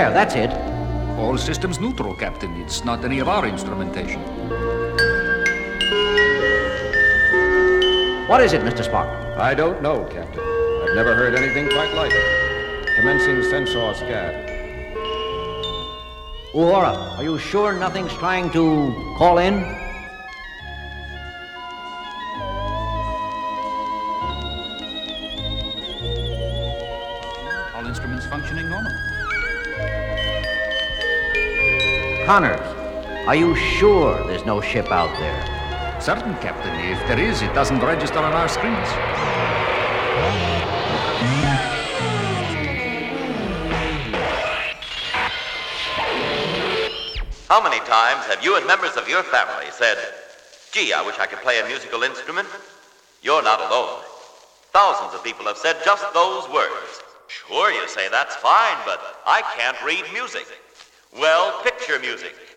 There, that's it. All systems neutral, Captain. It's not any of our instrumentation. What is it, Mr. Spock? I don't know, Captain. I've never heard anything quite like it. Commencing sensor scan. Uhura, are you sure nothing's trying to call in? All instruments functioning normally. Connors, are you sure there's no ship out there? Certain, Captain. If there is, it doesn't register on our screens. How many times have you and members of your family said, "Gee, I wish I could play a musical instrument"? You're not alone. Thousands of people have said just those words. Sure, you say that's fine, but I can't read music. Well, picture music.